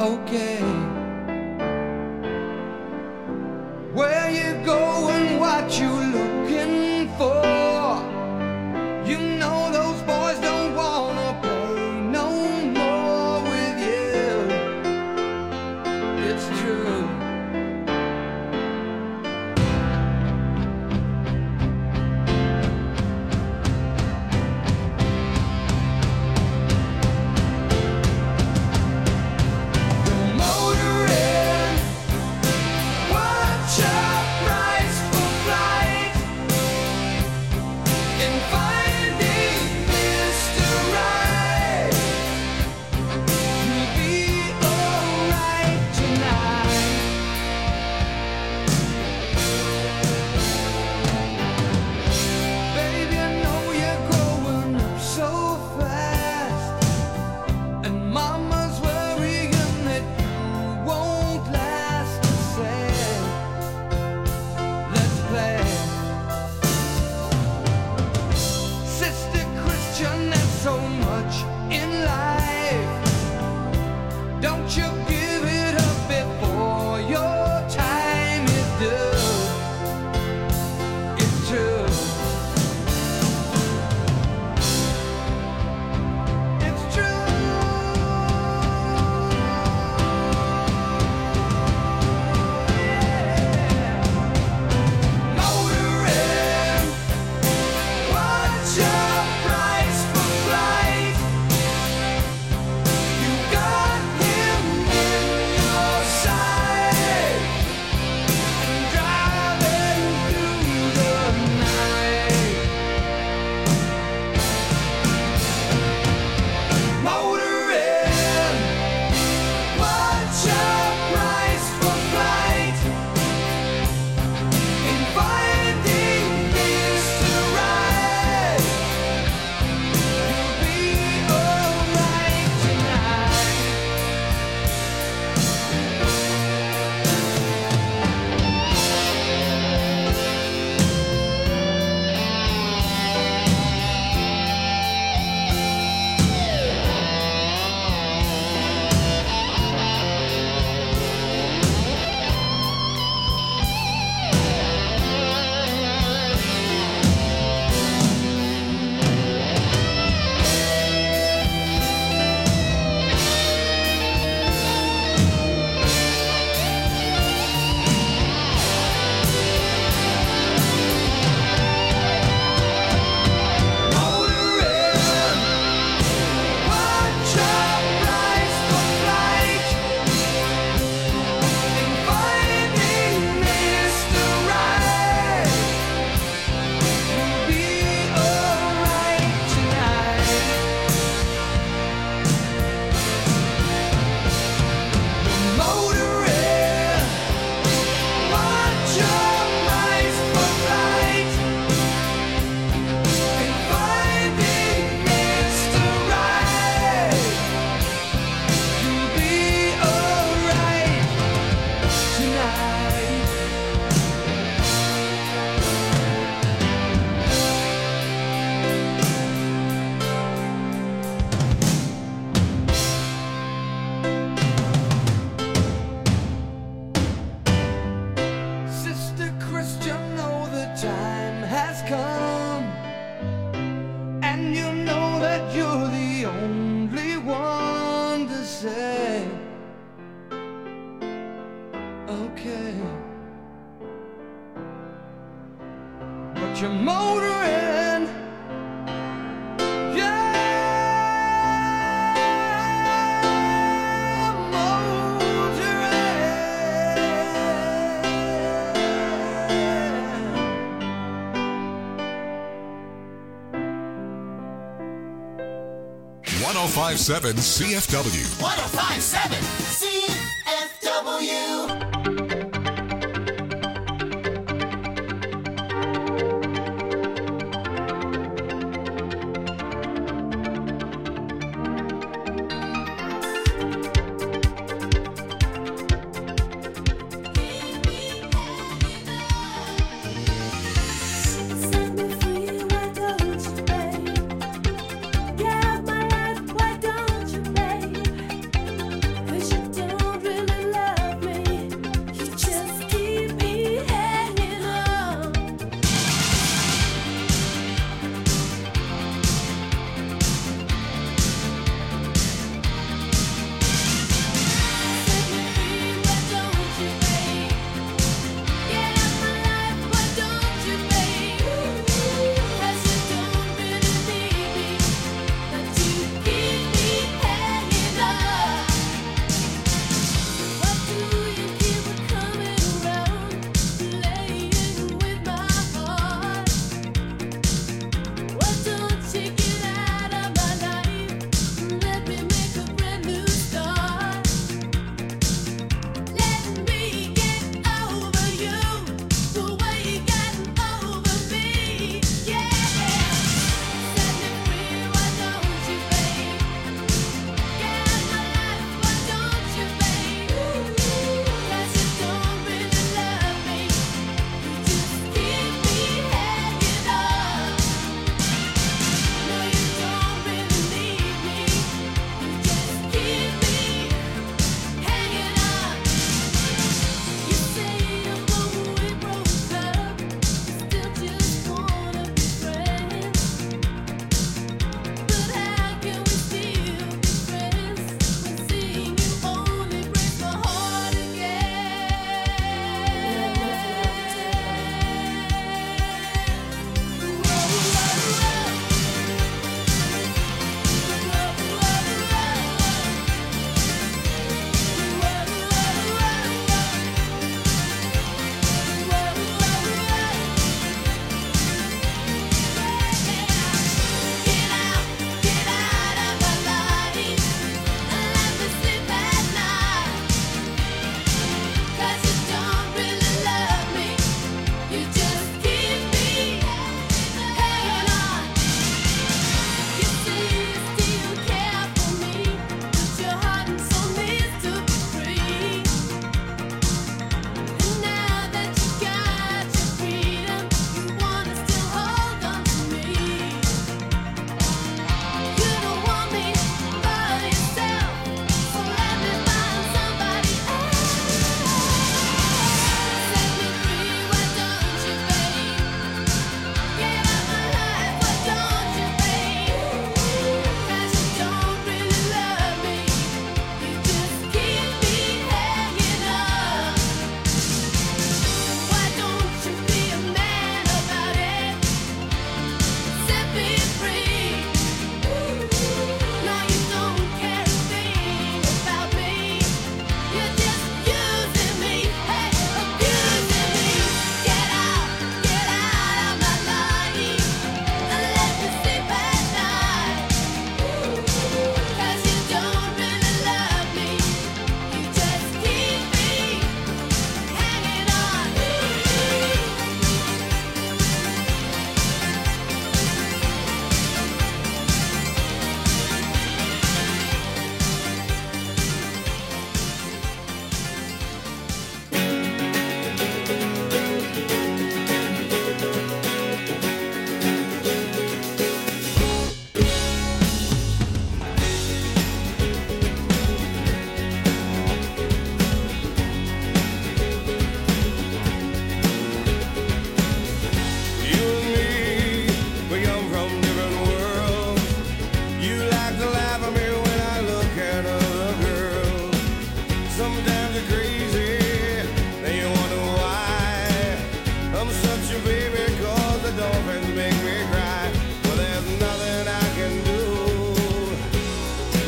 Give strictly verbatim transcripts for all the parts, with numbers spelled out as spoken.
okay. Where you going, what you looking for? You know those boys don't wanna play no more with you. It's true. You're motoring, yeah, motoring. one oh five point seven C F W. one oh five point seven C F W. Yeah, my life, why don't you, babe? 'Cause you don't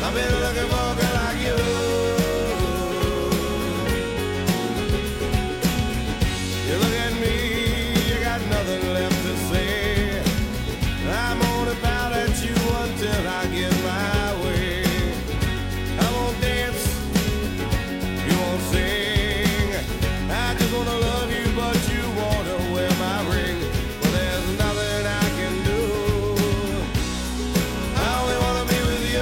I've been looking for a girl like you. You look at me, you got nothing left to say. I'm only bound at you until I get my way. I won't dance, you won't sing. I just wanna love you, but you wanna wear my ring. Well, there's nothing I can do. I only wanna be with you.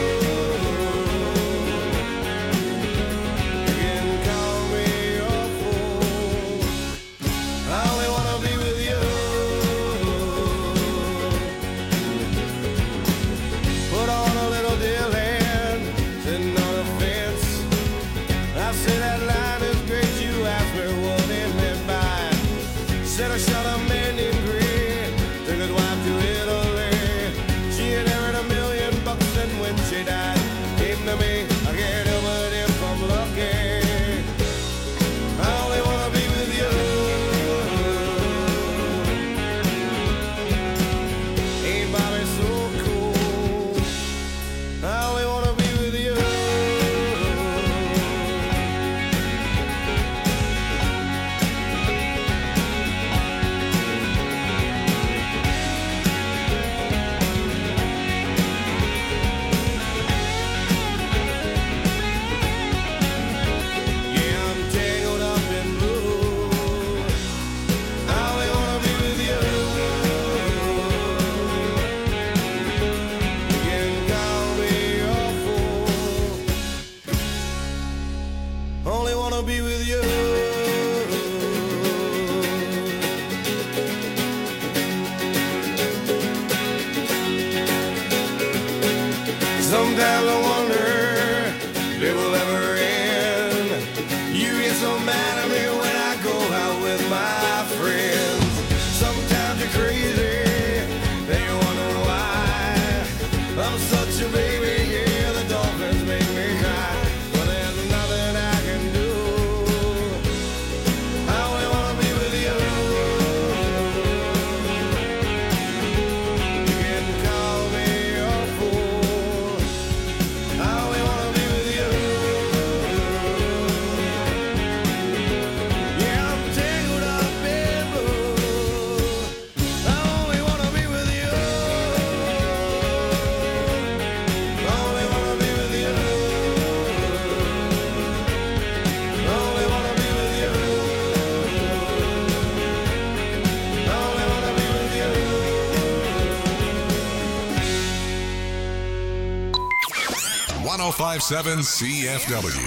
You can call me your fool. I only wanna be with you. Put on a little deal hand, sitting on a fence. I say that line is great, you asked me what it meant by it. Said I shot a man named Green, took his wife to Italy. She had earned a million bucks and when she died, came to me, I can't help it if I'm lucky. I only wanna be with you. Ain't Bobby so cool? I only wanna be with you. Yeah, I'm tangled up in blue. I only wanna be with you. You can call me your fool. Only wanna be with you. Sometimes I wonder if it will ever end. You get so mad at me when I go out with my friends. Sometimes you're crazy, then you wonder why. I'm such a baby, yeah, the dolphins make me cry. But there's nothing I can do. I only wanna be with you. You can call me your fool. I only wanna be with you. Yeah, I'm tangled up in blue. I only wanna be with you. I only wanna be with you. I only wanna be with you. I only wanna be with you. one oh five point seven C F W.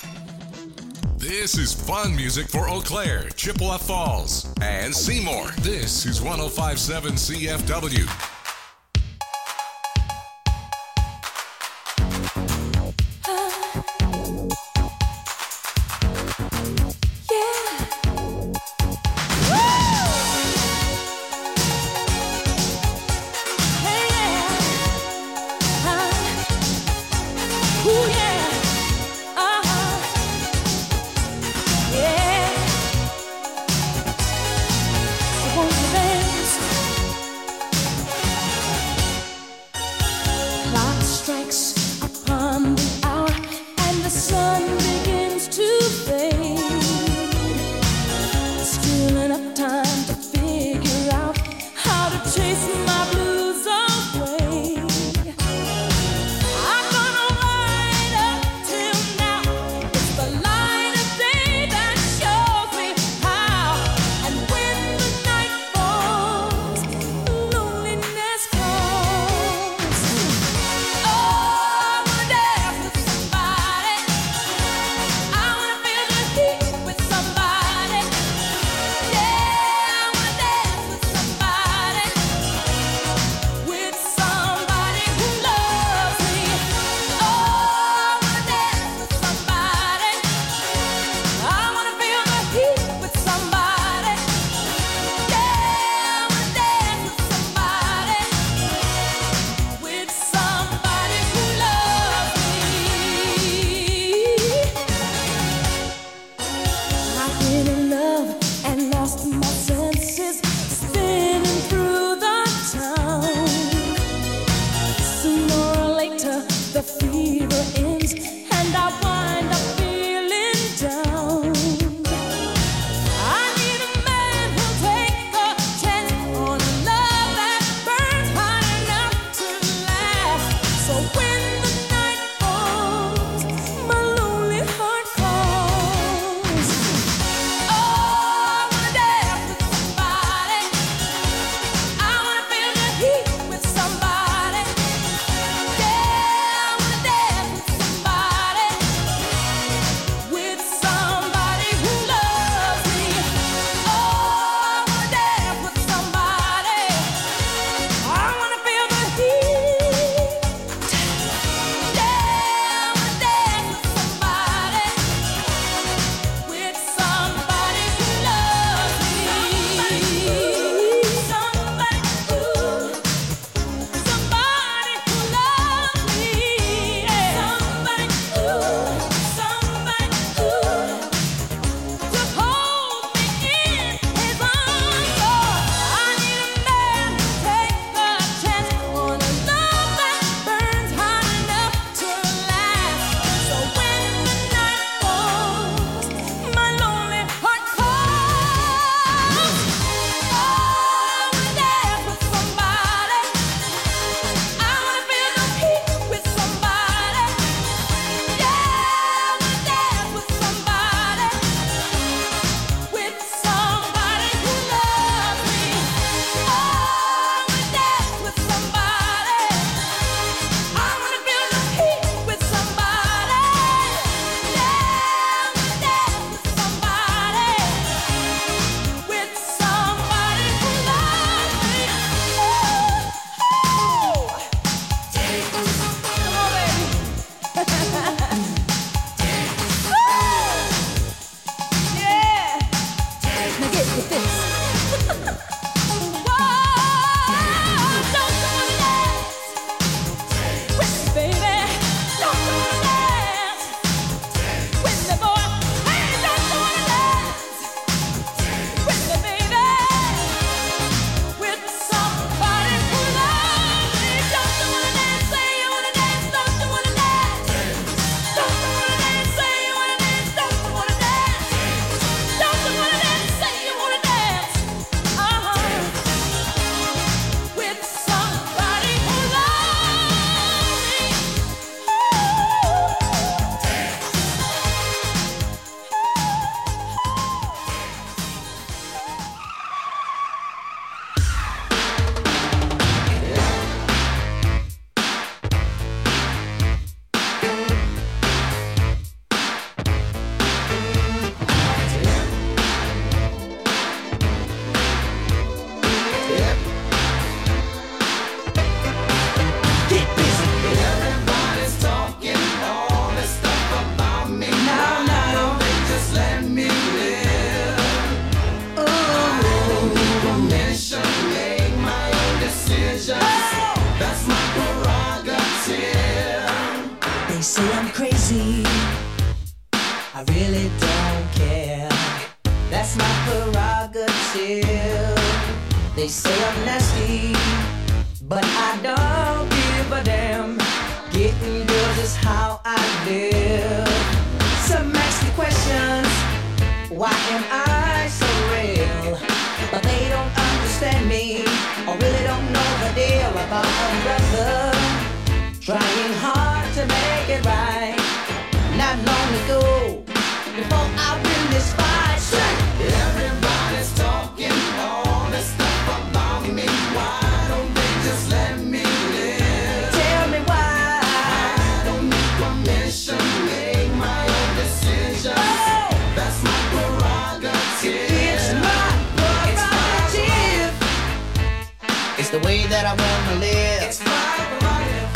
This is fun music for Eau Claire, Chippewa Falls, and Seymour. This is one oh five point seven C F W. I'm gonna ride say I'm crazy, I really don't care. That's my prerogative. They say I'm nasty, but I don't give a damn. Getting girls is how I live. Some ask me questions, why am I so real? But they don't understand me, or really don't know the deal about a brother trying hard to make it right. Not long ago, before I win this fight, say, everybody's talking all this stuff about me. Why don't they just let me live? Tell me why. I don't need permission, make my own decisions. Oh, that's my prerogative. it's my prerogative. It's the way that I wanna live. It's my prerogative.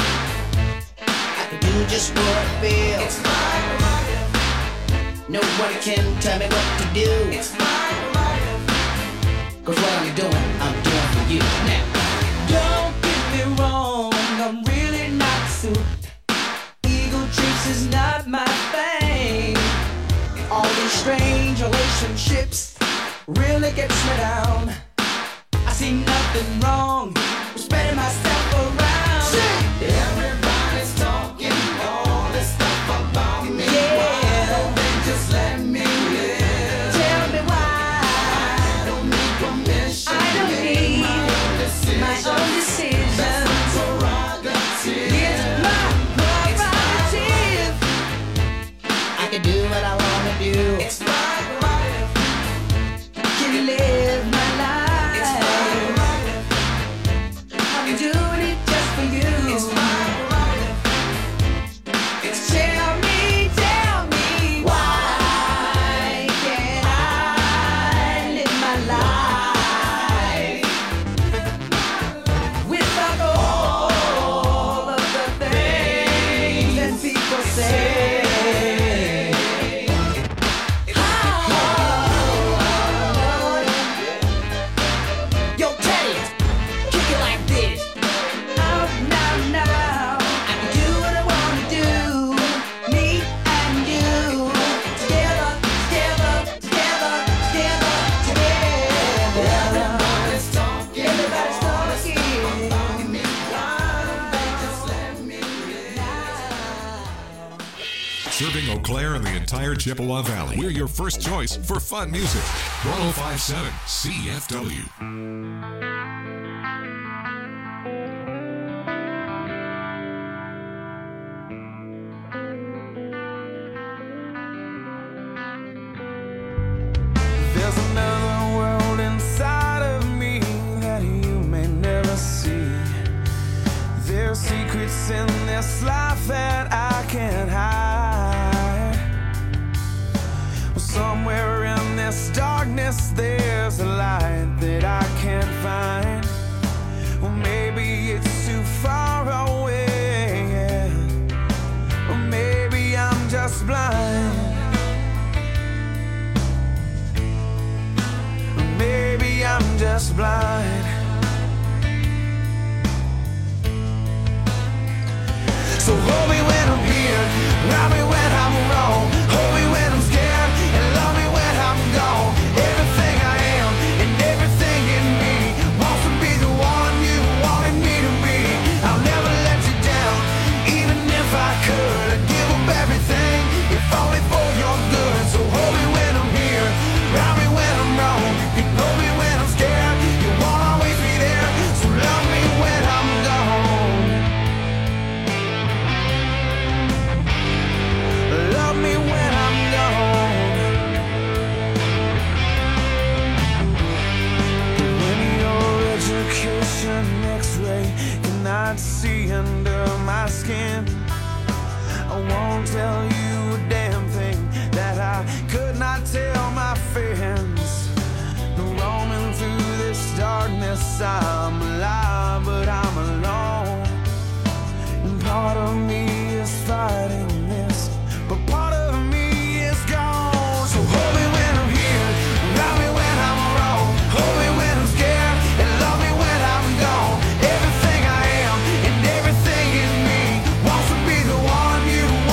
I can do just what I feel. It's my prerogative. No one can tell me what to do. It's my prerogative. Cause what I'm doing, I'm doing for you. Now, Don't get me wrong, I'm really not suited. Ego trips is not my thing. All these strange relationships really gets me down. I see nothing wrong with spreading myself around. Everybody's talking all this stuff about me. Yeah. Why don't they just let me live? Tell me why. I don't need permission. I don't make need my own decisions. my own decisions. That's my prerogative. It's my prerogative. I can do what I wanna do. It's my prerogative. Can live my It's my life. prerogative. I'm doing it just for you. It's my prerogative. It's Tell me, tell me, why can't I live my life without all of the things that people say? Yo, Teddy, kick it like this. Out now, now, I can do what I wanna do. Me and you, together, together, together, together, together. everybody's talking. Everybody's talking. about me. Why don't they just let me live? Serving Eau Claire and the entire Chippewa Valley. We're your first choice for fun music. one oh five point seven C F W. There's another world inside of me that you may never see. There's secrets in this life that I can't hide. Well, somewhere in this darkness there's a light that I can't find. Well, maybe it's too far away, yeah. Or maybe I'm just blind. Maybe I'm just blind. So hold me when I'm here, love me when I'm wrong, hold me when I'm scared, and love me when I'm gone. Everything I am and everything in me wants to be the one you wanted me to be. I'll never let you down, even if I could. I'd give up everything, if only for your good. So hold me when I'm here, love me when I'm wrong. You can hold me when I'm scared, you won't always be there. So love me when I'm gone. Love me when I'm gone. When your education X-ray cannot see under my skin, I won't tell you a damn thing that I could not tell my friends. Roaming through this darkness, I'm alive, but I'm alone. And part of me is fighting this, but part of me is gone. So hold me when I'm here, love me when I'm wrong, hold me when I'm scared, and love me when I'm gone. Everything I am and everything in me wants to be the one you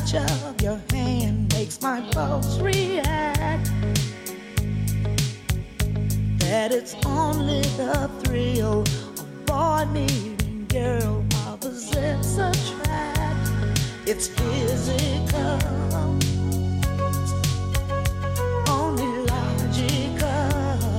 touch of your hand makes my pulse react. That it's only the thrill of boy meeting girl opposites attract. It's physical, only logical.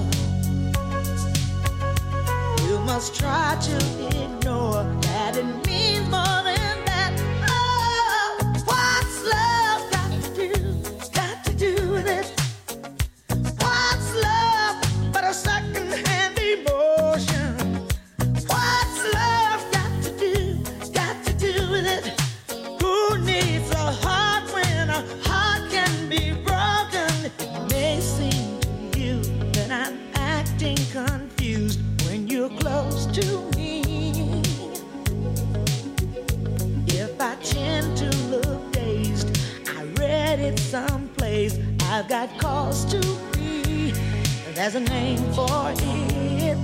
You must try to ignore that it means more than that. Oh, what's love got to do, got to do with it? What's love but a second-hand emotion? What's love got to do, got to do with it? Who needs a heart when a heart can be broken? It may seem to you that I'm acting confused when you're close to me. If I tend to look dazed, I read it someplace. I've got cause to be. There's a name for it.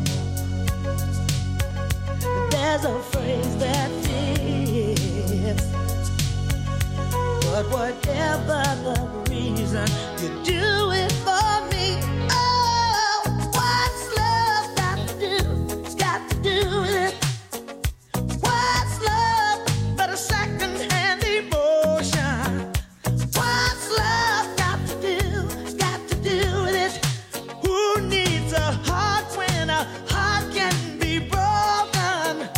There's a phrase that fits. But whatever the reason, you do it for me. Oh, what's love got to do? Got to do with it. What's love but a second-hand emotion? What's love got to do? Got to do with it. Who needs a heart when a heart can be broken?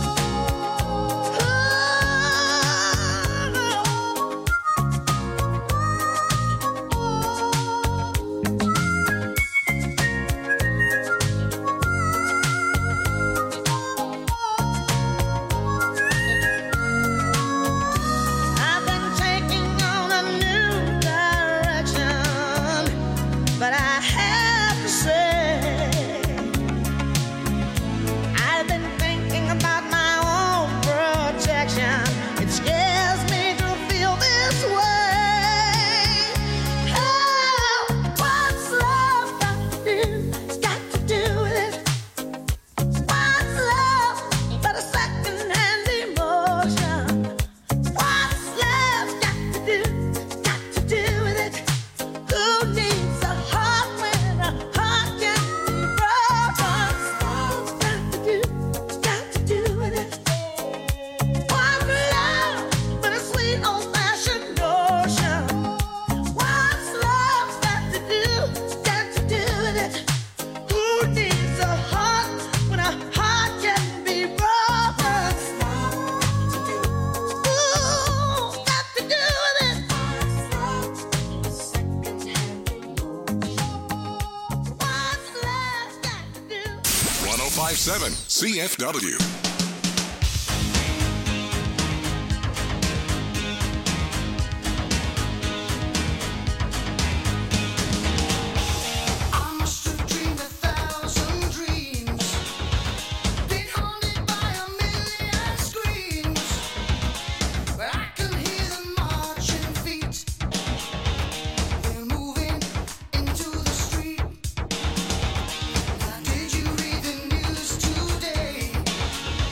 I've been taking on a new direction, but I have to say, I've been thinking about my own protection. It scares me to feel this way. Oh, what's love got to do? Got to do with it. What's love but a second-hand emotion? What's love got to do? Got to do with it. Who needs a heart when a heart can be broken? Got to do, got to do with it. What's love but a sweet old-fashioned notion? What's love got to do? Got to do with it. Who needs a heart when a heart can be broken? Ooh, got to do with it. What's love got to do? one oh five point seven C F W. I must have dreamed a thousand dreams, been haunted by a million screams, but I can hear them marching feet. They're moving into the street. Now, did you read the news today?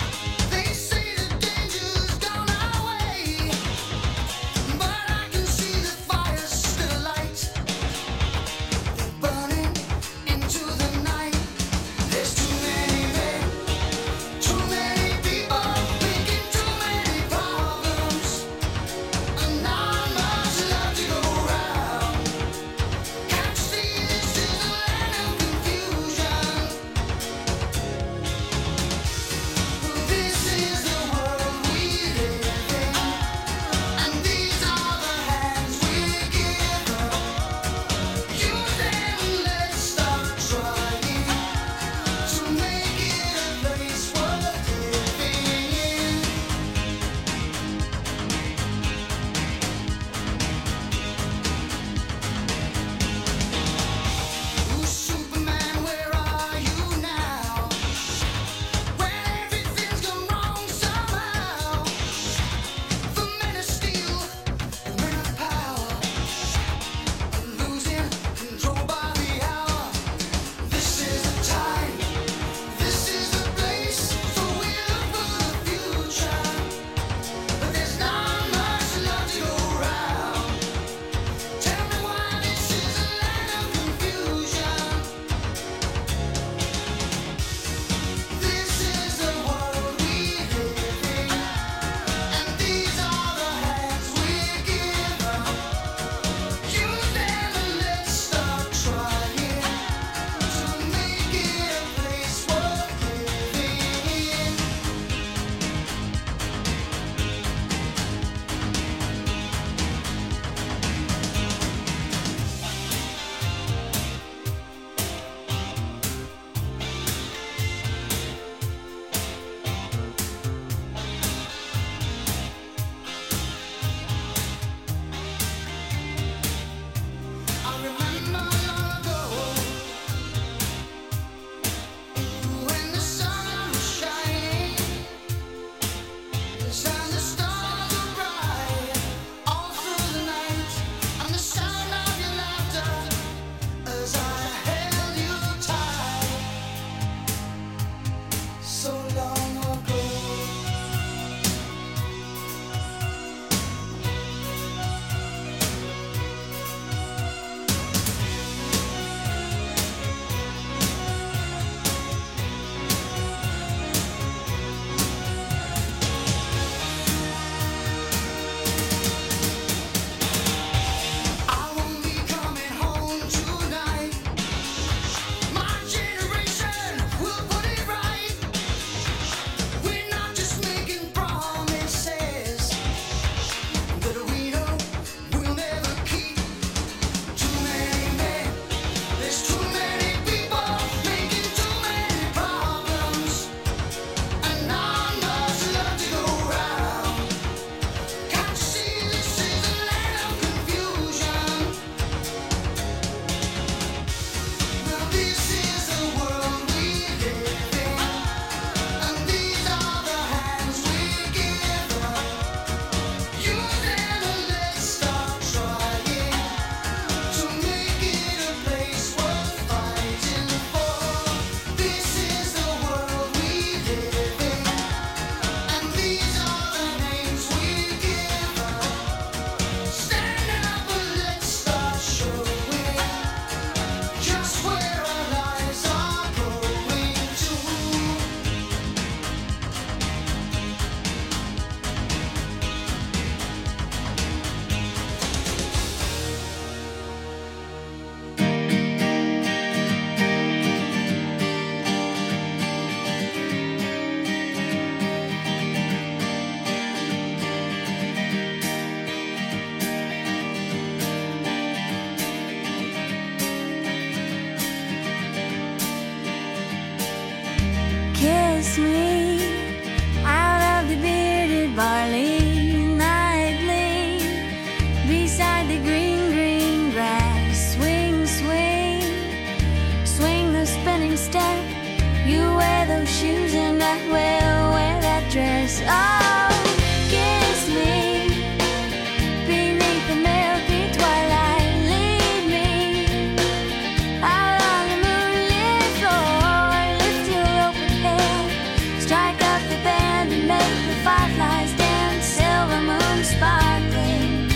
kiss me out of the bearded barley nightly, beside the green, green grass. Swing, swing, swing the spinning step. You wear those shoes and I will wear that dress. Oh, kiss me beneath the milky twilight. Lead me out on the moonlit floor. Lift your open head, strike up the band and make the fireflies dance. Silver moon sparkling,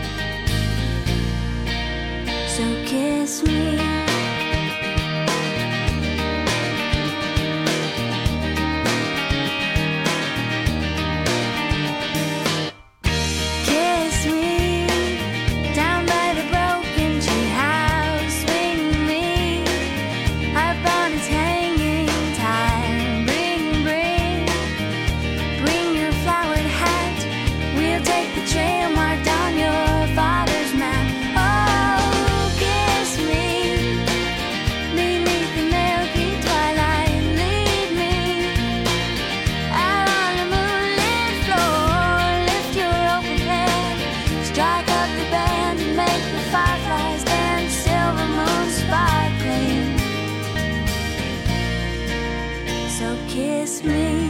so kiss me. Kiss me down by the broken tree house. Swing me up on its hanging time. Bring, bring, bring your flowered hat. We'll take the trail marked on your father's map. Oh, kiss me beneath the milky twilight. Lead me out on the moonlit floor. Lift your open head, strike up the band and make the fireflies dance. Silver moon sparkling, so kiss me.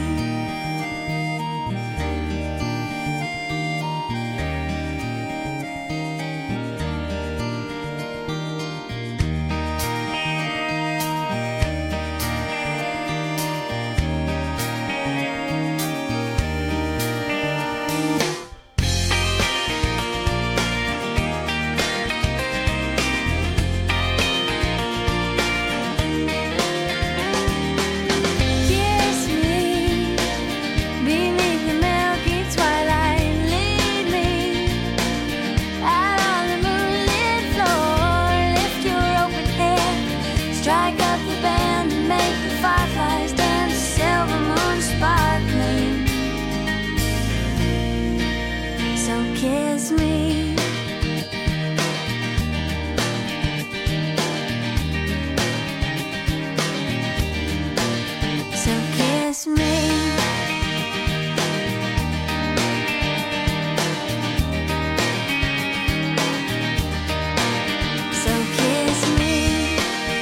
Kiss me beneath the milky twilight. Lead me out on the moonlit floor. Lift your open head, strike up the band and make the fireflies dance. Silver moon sparkling, so kiss me. So kiss me. So kiss me.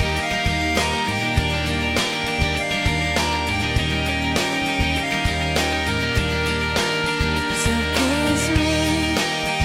So kiss me.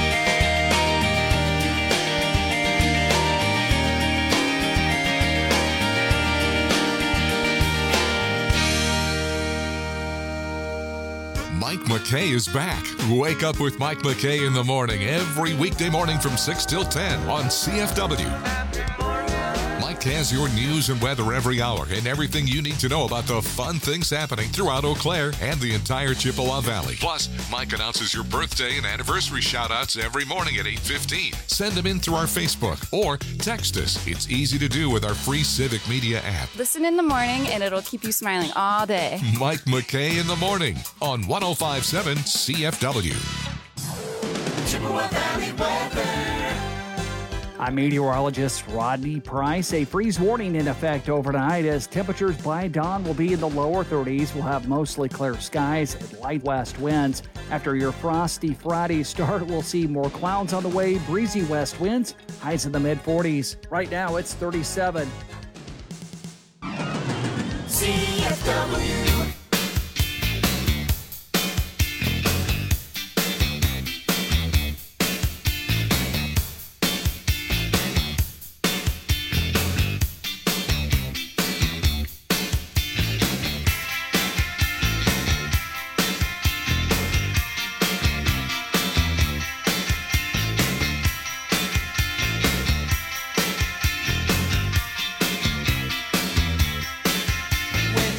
Mike McKay is back. Wake up with Mike McKay in the morning every weekday morning from six till ten on C F W. Mike has your news and weather every hour and everything you need to know about the fun things happening throughout Eau Claire and the entire Chippewa Valley. Plus, Mike announces your birthday and anniversary shout-outs every morning at eight fifteen. Send them in through our Facebook or text us. It's easy to do with our free Civic Media app. Listen in the morning and it'll keep you smiling all day. Mike McKay in the morning on one oh five point seven C F W. Chippewa Valley weather. I'm meteorologist Rodney Price. A freeze warning in effect overnight as temperatures by dawn will be in the lower thirties. We'll have mostly clear skies and light west winds. After your frosty Friday start, we'll see more clouds on the way, breezy west winds, highs in the mid forties. Right now, it's thirty-seven. C F W. When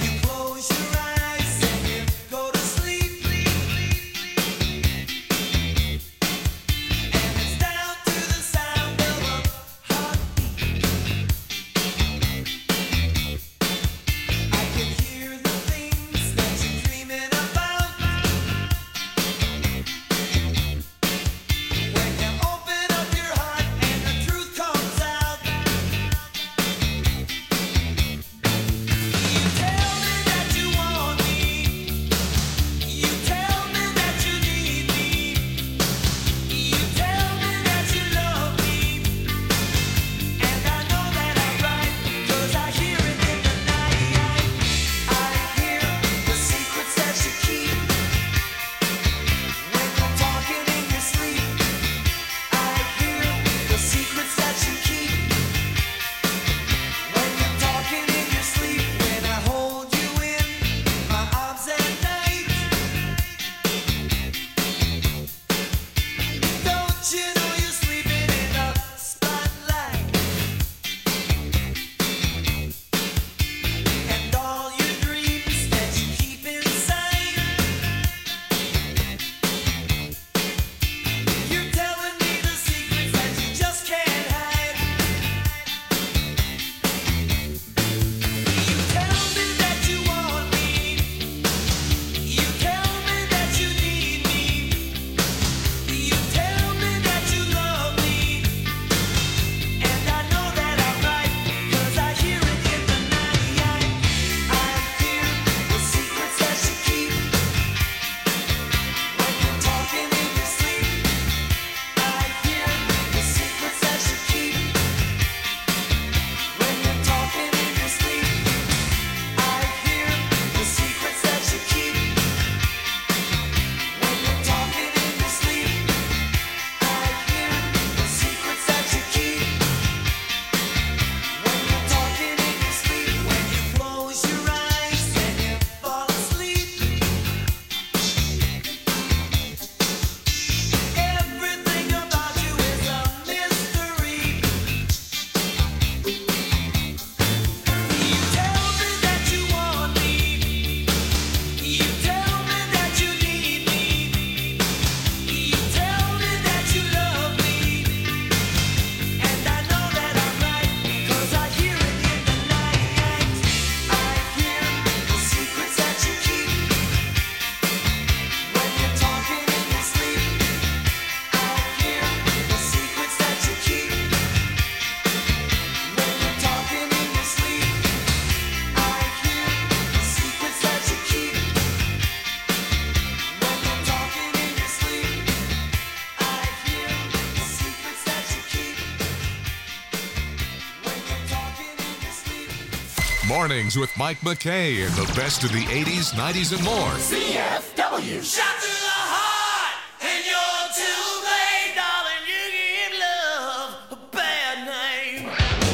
Mornings with Mike McKay and the best of the eighties, nineties, and more. C F W. Shot through the heart, and you're too late, darling. You give love a bad name.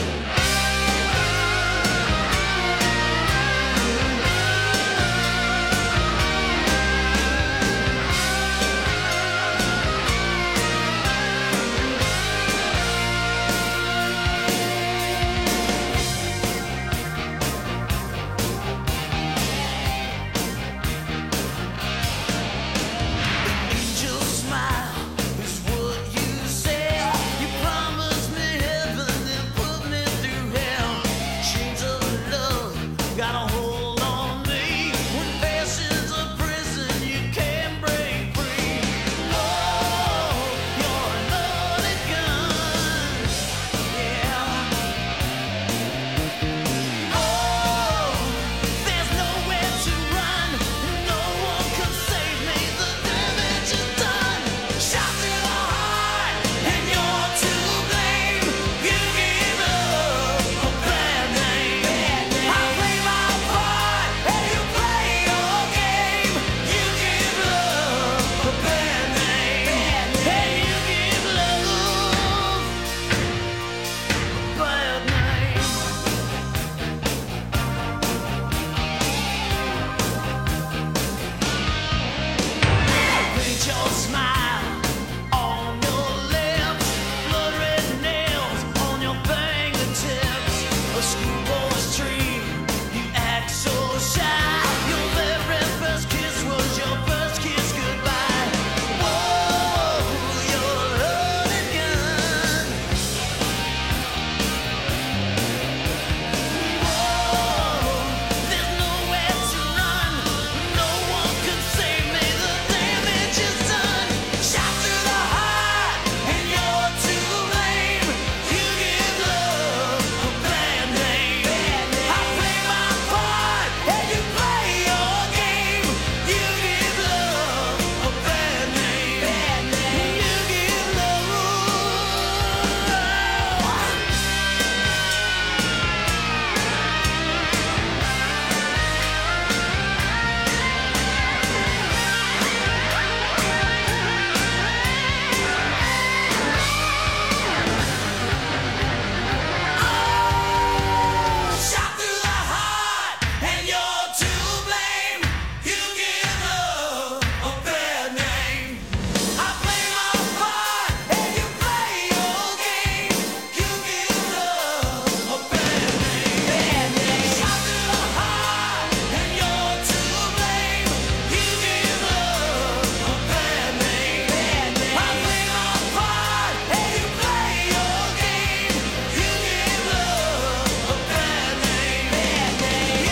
Angel smile is what you said. You promised me heaven, then put me through hell. Chains of love got a hold on me. When passion's a prison, you can't break free. Oh, you're a loaded gun, yeah. Oh, there's nowhere to run. No one can save me. The damage is done. Shot through the heart, and you're to blame. You gave love a bad name. I play my part, and you play your game. You give love a bad name, and you give love a bad name. Paint your smile on your lips, blood red nails on your fingertips. A schoolboy's dream, you act so shy. Your very first kiss was your first kiss goodbye. Whoa, you're a loaded gun. Whoa, there's nowhere to run. No one can save me. The damage is done. Shot through the heart, and you're to blame. You give love a bad name. I play my part, and you play your game. You give love a bad name. You give Shot through the heart, and you're to blame. You give love a bad name. I play my part, and you play your game. You give love a bad name. Shot through the heart, and you're to blame. You give love a bad name. I play my part, and you play your game. You give love a bad name. You give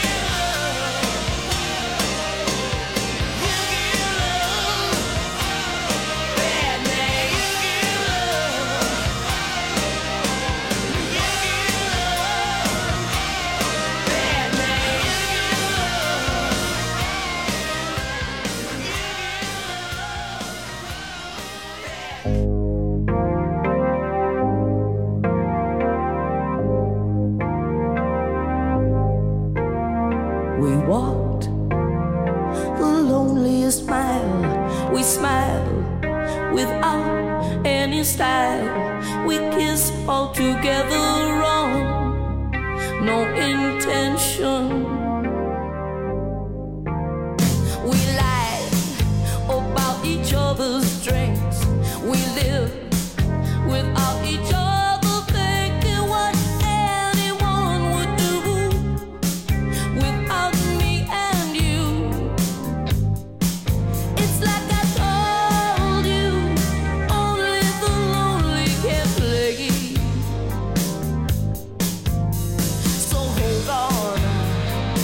We walked the loneliest mile. We smiled without any style. We kissed all together wrong, no intention. We lied about each other's strengths. We lived without each other, thinking what anyone would do without me and you. It's like I told you, only the lonely can play. So hold on,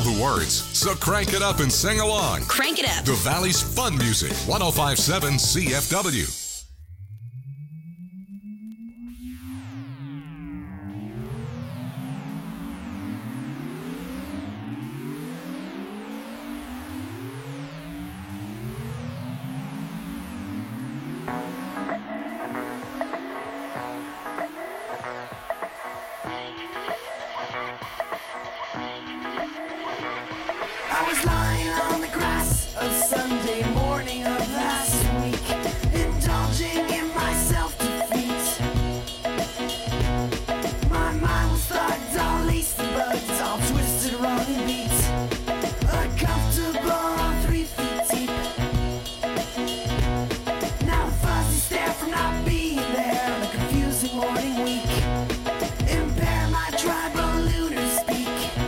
know the words, so crank it up and sing along. Crank it up. The Valley's fun music, one oh five point seven C F W. I was lying on the grass a Sunday morning of last week, indulging in my self-defeat. My mind was thugged, all laced and bugged, all twisted, wrong and beat. Uncomfortable, three feet deep. Now the fuzzy stare from not being there on a confusing morning week impair my tribal lunar speak.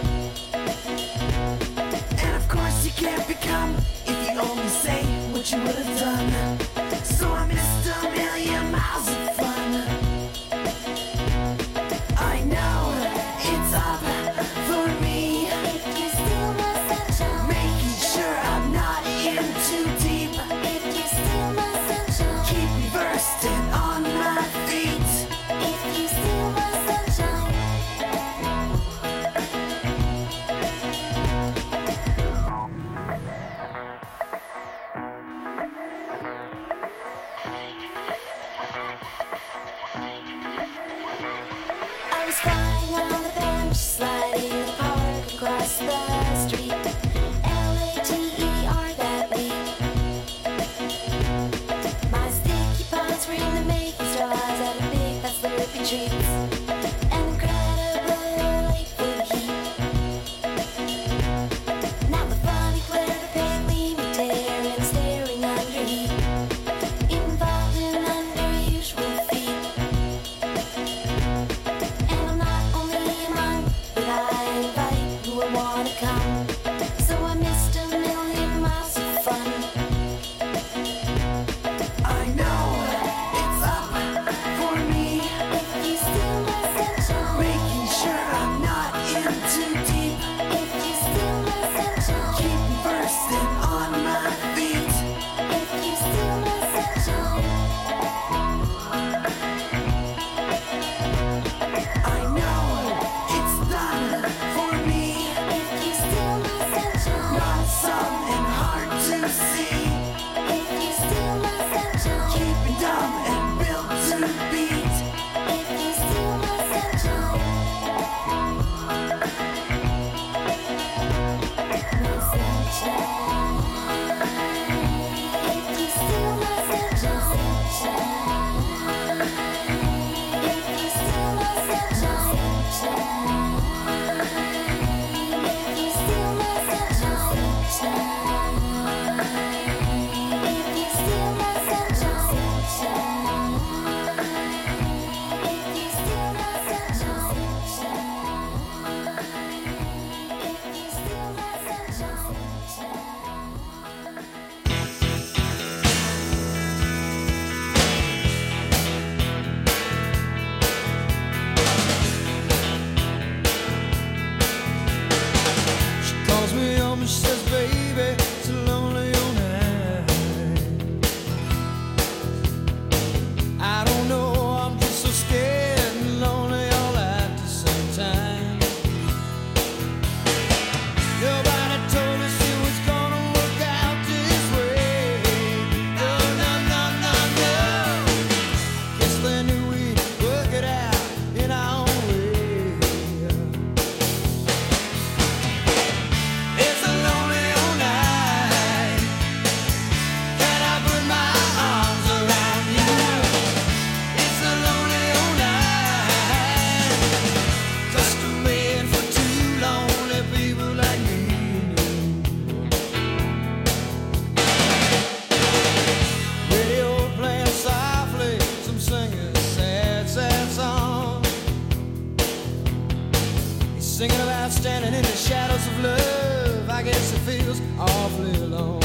And of course you can't become if you only say what you would have done. So I missed a million miles of fun. I know it's up for me, If you steal my sunshine, making sure I'm not in too deep. if you steal my sunshine, Keep me versed and on my feet. if you steal my sunshine. I was flying on the bench, sliding in the park across the street. L A T E R that week. My sticky palms were in the making straws out of big fat slurpy treats. An incredible late food heat. Now the funny glare of pale gleaming tear and staring under heat, involved in unusual feet. And I'm not only among, but I invite who I wanna come. So I missed a million miles of fun. I know it's up for me, If you steal my sunshine, making sure I'm not in too deep. if you steal my sunshine, Keep me versed and on my feet. if you steal my sunshine, I know it's done for me, if you steal my sunshine, not some and hard to see. if you steal my sunshine, Keep me dumb and built to beat. if you steal my sunshine, my sunshine, if you steal my sunshine, if you steal my sunshine, if you steal my sunshine, if you steal my sunshine, if you steal my sunshine, if you steal my sunshine. She calls me home and she says, baby, it's a lonely old night. I don't know, I'm just so scared and lonely all at the same time. Nobody told us it was gonna work out this way. No, no, no, no, no. Guess they knew we'd work it out in our own way. It's a lonely old night. Can I put my arms around you? It's a lonely old night. Custom made for two lonely people like me and you. Radio playing softly, some singing sad, sad song. He's singing about standing in the shadows of love. I guess it feels awfully alone.